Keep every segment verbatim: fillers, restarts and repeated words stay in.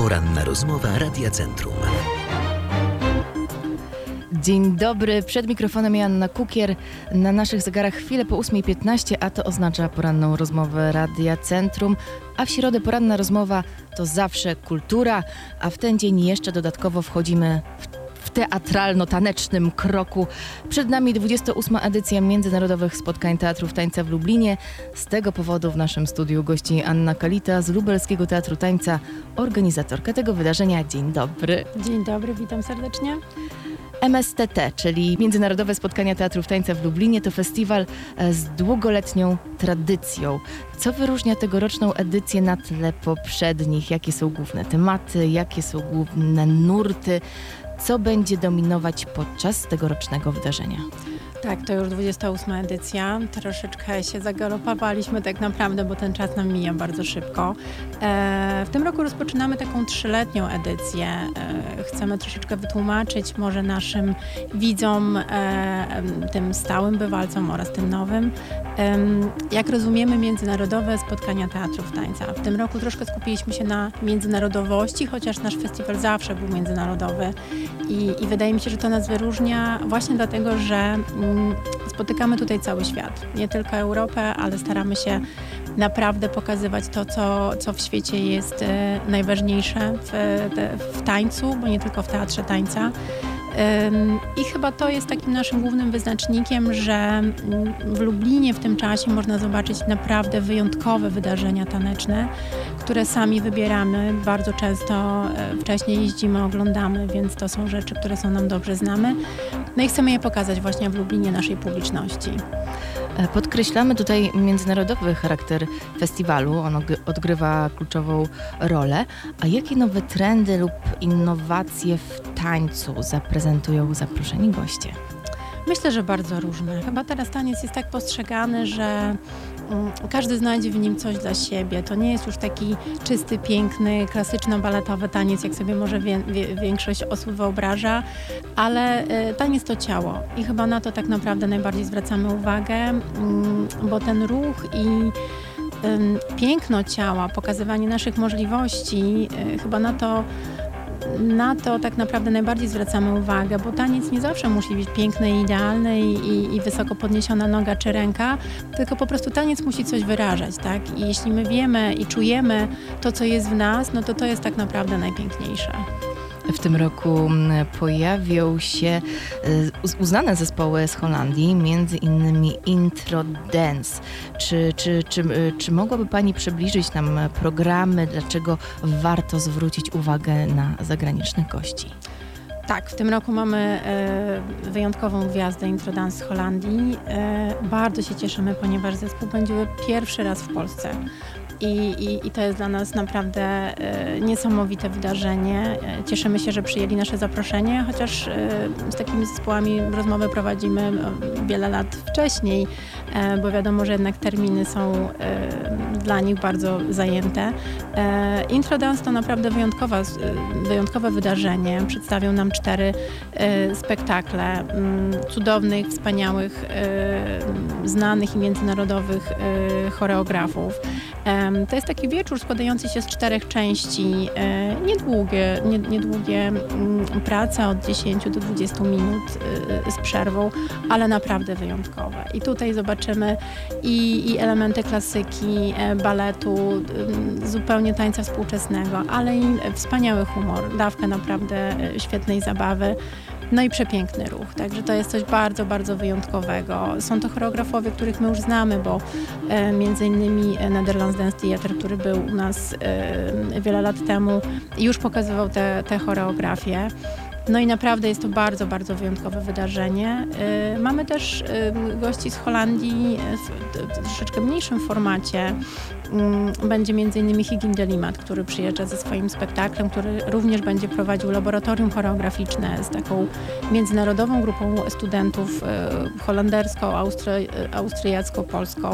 Poranna rozmowa Radia Centrum. Dzień dobry, przed mikrofonem Joanna Kukier. Na naszych zegarach chwilę po ósma piętnaście, a to oznacza poranną rozmowę Radia Centrum. A w środę poranna rozmowa to zawsze kultura, a w ten dzień jeszcze dodatkowo wchodzimy w w teatralno-tanecznym kroku. Przed nami dwudziesta ósma edycja Międzynarodowych Spotkań Teatrów Tańca w Lublinie. Z tego powodu w naszym studiu gości Anna Kalita z Lubelskiego Teatru Tańca, organizatorka tego wydarzenia. Dzień dobry. Dzień dobry, witam serdecznie. M S T T, czyli Międzynarodowe Spotkania Teatrów Tańca w Lublinie, to festiwal z długoletnią tradycją. Co wyróżnia tegoroczną edycję na tle poprzednich? Jakie są główne tematy? Jakie są główne nurty? Co będzie dominować podczas tegorocznego wydarzenia? Tak, to już dwudziesta ósma edycja. Troszeczkę się zagalopowaliśmy tak naprawdę, bo ten czas nam mija bardzo szybko. E, w tym roku rozpoczynamy taką trzyletnią edycję. E, chcemy troszeczkę wytłumaczyć może naszym widzom, e, tym stałym bywalcom oraz tym nowym, e, jak rozumiemy międzynarodowe spotkania teatrów tańca. W tym roku troszkę skupiliśmy się na międzynarodowości, chociaż nasz festiwal zawsze był międzynarodowy i, i wydaje mi się, że to nas wyróżnia właśnie dlatego, że spotykamy tutaj cały świat, nie tylko Europę, ale staramy się naprawdę pokazywać to, co, co w świecie jest e, najważniejsze w, te, w tańcu, bo nie tylko w teatrze tańca. I chyba to jest takim naszym głównym wyznacznikiem, że w Lublinie w tym czasie można zobaczyć naprawdę wyjątkowe wydarzenia taneczne, które sami wybieramy. Bardzo często wcześniej jeździmy, oglądamy, więc to są rzeczy, które są nam dobrze znane. No i chcemy je pokazać właśnie w Lublinie naszej publiczności. Podkreślamy tutaj międzynarodowy charakter festiwalu. On odgrywa kluczową rolę. A jakie nowe trendy lub innowacje w tańcu zaprezentują zaproszeni goście? Myślę, że bardzo różne. Chyba teraz taniec jest tak postrzegany, że um, każdy znajdzie w nim coś dla siebie. To nie jest już taki czysty, piękny, klasyczno-baletowy taniec, jak sobie może wie, wie, większość osób wyobraża, ale y, taniec to ciało i chyba na to tak naprawdę najbardziej zwracamy uwagę, um, bo ten ruch i y, piękno ciała, pokazywanie naszych możliwości, y, chyba na to Na to tak naprawdę najbardziej zwracamy uwagę, bo taniec nie zawsze musi być piękny i idealny i, i wysoko podniesiona noga czy ręka, tylko po prostu taniec musi coś wyrażać, tak? I jeśli my wiemy i czujemy to, co jest w nas, no to to jest tak naprawdę najpiękniejsze. W tym roku pojawią się uznane zespoły z Holandii, między innymi Intro Dance. Czy, czy, czy, czy mogłaby Pani przybliżyć nam programy, dlaczego warto zwrócić uwagę na zagranicznych gości? Tak, w tym roku mamy e, wyjątkową gwiazdę Intro Dance z Holandii. E, bardzo się cieszymy, ponieważ zespół będzie pierwszy raz w Polsce. I, i, I to jest dla nas naprawdę e, niesamowite wydarzenie. E, cieszymy się, że przyjęli nasze zaproszenie, chociaż e, z takimi zespołami rozmowę prowadzimy e, wiele lat wcześniej, e, bo wiadomo, że jednak terminy są e, dla nich bardzo zajęte. E, Intro Dance to naprawdę wyjątkowa, wyjątkowe wydarzenie. Przedstawią nam cztery e, spektakle m, cudownych, wspaniałych, e, znanych i międzynarodowych e, choreografów. E, To jest taki wieczór składający się z czterech części, e, niedługie, nie, niedługie m, prace od dziesięciu do dwudziestu minut e, z przerwą, ale naprawdę wyjątkowe. I tutaj zobaczymy i, i elementy klasyki, e, baletu, e, zupełnie tańca współczesnego, ale i wspaniały humor, dawkę naprawdę e, świetnej zabawy. No i przepiękny ruch, także to jest coś bardzo, bardzo wyjątkowego. Są to choreografowie, których my już znamy, bo e, między innymi Netherlands Dance Theatre, który był u nas e, wiele lat temu, już pokazywał te, te choreografie. No i naprawdę jest to bardzo, bardzo wyjątkowe wydarzenie. Yy, mamy też yy, gości z Holandii w, w troszeczkę mniejszym formacie. Yy, będzie między innymi Higin de Limat, który przyjeżdża ze swoim spektaklem, który również będzie prowadził laboratorium choreograficzne z taką międzynarodową grupą studentów yy, holendersko, austry, austriacko-polską.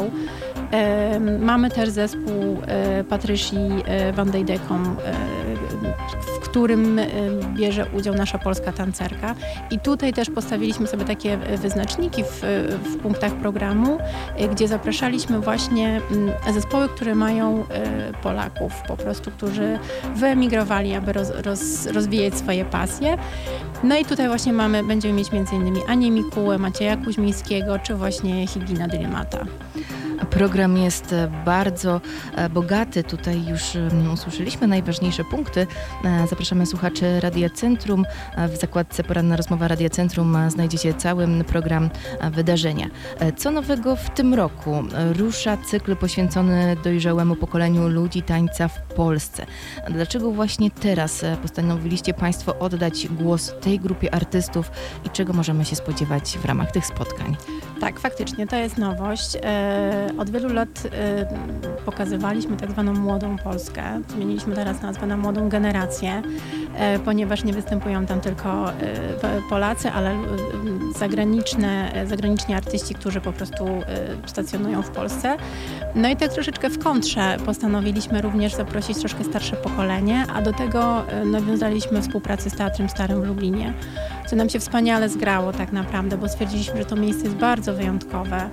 Yy, mamy też zespół yy, Patrici yy, van Dijdekom, yy, którym bierze udział nasza polska tancerka. I tutaj też postawiliśmy sobie takie wyznaczniki w, w punktach programu, gdzie zapraszaliśmy właśnie zespoły, które mają Polaków po prostu, którzy wyemigrowali, aby roz, roz, rozwijać swoje pasje. No i tutaj właśnie mamy, będziemy mieć między innymi Anię Mikułę, Macieja Kuźmińskiego, czy właśnie Higina Dilimata. Program jest bardzo bogaty. Tutaj już usłyszeliśmy najważniejsze punkty. Zapraszamy słuchaczy Radia Centrum. W zakładce Poranna Rozmowa Radia Centrum znajdziecie cały program wydarzenia. Co nowego w tym roku? Rusza cykl poświęcony dojrzałemu pokoleniu ludzi tańca w Polsce. Dlaczego właśnie teraz postanowiliście Państwo oddać głos tej grupie artystów i czego możemy się spodziewać w ramach tych spotkań? Tak, faktycznie, to jest nowość. Od wielu lat pokazywaliśmy tak zwaną młodą Polskę. Zmieniliśmy teraz nazwę na młodą generację, ponieważ nie występują tam tylko Polacy, ale zagraniczne, zagraniczni artyści, którzy po prostu stacjonują w Polsce. No i tak troszeczkę w kontrze postanowiliśmy również zaprosić troszkę starsze pokolenie, a do tego nawiązaliśmy współpracę z Teatrem Starym w Lublinie, co nam się wspaniale zgrało tak naprawdę, bo stwierdziliśmy, że to miejsce jest bardzo wyjątkowe.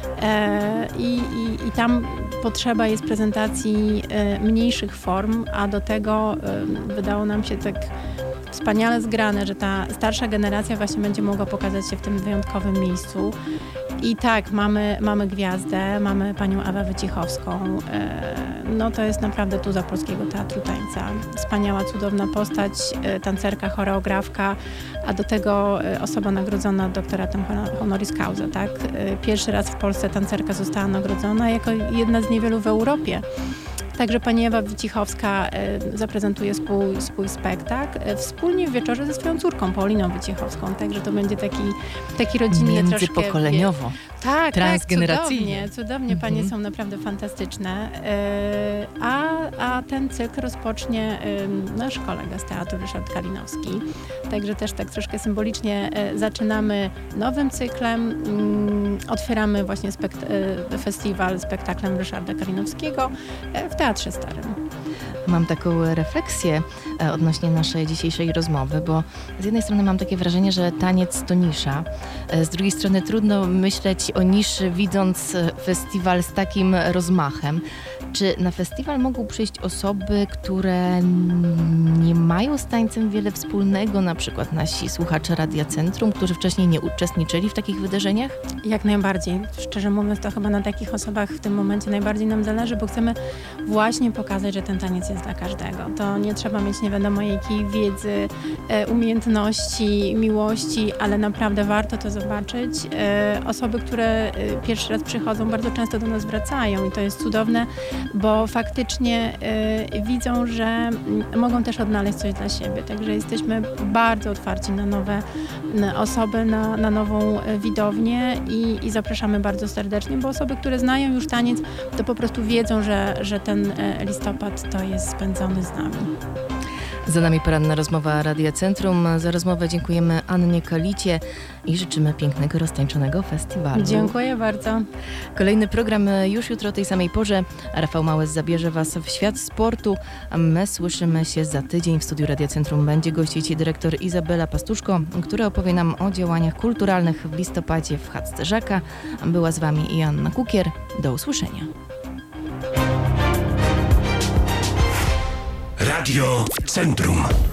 I, i, i tam potrzeba jest prezentacji mniejszych form, a do tego wydało nam się tak wspaniale zgrane, że ta starsza generacja właśnie będzie mogła pokazać się w tym wyjątkowym miejscu. I tak, mamy, mamy gwiazdę, mamy panią Ewę Wycichowską. No to jest naprawdę tuza polskiego teatru tańca. Wspaniała, cudowna postać, tancerka, choreografka, a do tego osoba nagrodzona doktoratem honoris causa, tak? Pierwszy raz w Polsce tancerka została nagrodzona jako jedna z niewielu w Europie. Także pani Ewa Wycichowska zaprezentuje swój, swój spektakl wspólnie w wieczorze ze swoją córką Pauliną Wycichowską. Także to będzie taki, taki rodzinnie troszkę... Międzypokoleniowo. Tak, transgeneracyjnie. Tak, cudownie, cudownie. Panie mhm. są naprawdę fantastyczne. A, a ten cykl rozpocznie nasz kolega z teatru, Ryszard Kalinowski. Także też tak troszkę symbolicznie zaczynamy nowym cyklem. Otwieramy właśnie spekt- festiwal spektaklem Ryszarda Kalinowskiego w Teatrze Starym. Mam taką refleksję odnośnie naszej dzisiejszej rozmowy, bo z jednej strony mam takie wrażenie, że taniec to nisza. Z drugiej strony trudno myśleć o niszy, widząc festiwal z takim rozmachem. Czy na festiwal mogą przyjść osoby, które nie mają z tańcem wiele wspólnego, na przykład nasi słuchacze Radia Centrum, którzy wcześniej nie uczestniczyli w takich wydarzeniach? Jak najbardziej. Szczerze mówiąc, to chyba na takich osobach w tym momencie najbardziej nam zależy, bo chcemy właśnie pokazać, że ten taniec jest dla każdego. To nie trzeba mieć nie wiadomo jakiej wiedzy, umiejętności, miłości, ale naprawdę warto to zobaczyć. Osoby, które pierwszy raz przychodzą, bardzo często do nas wracają i to jest cudowne, bo faktycznie y, widzą, że y, mogą też odnaleźć coś dla siebie. Także jesteśmy bardzo otwarci na nowe na osoby, na, na nową y, widownię i, i zapraszamy bardzo serdecznie, bo osoby, które znają już taniec, to po prostu wiedzą, że, że ten y, listopad to jest spędzony z nami. Za nami poranna rozmowa Radia Centrum. Za rozmowę dziękujemy Annie Kalicie i życzymy pięknego, roztańczonego festiwalu. Dziękuję bardzo. Kolejny program już jutro o tej samej porze. Rafał Małes zabierze Was w świat sportu. My słyszymy się za tydzień. W studiu Radia Centrum będzie gościć dyrektor Izabela Pastuszko, która opowie nam o działaniach kulturalnych w listopadzie w Chatce Żaka. Była z Wami Joanna Kukier. Do usłyszenia. Radio Centrum.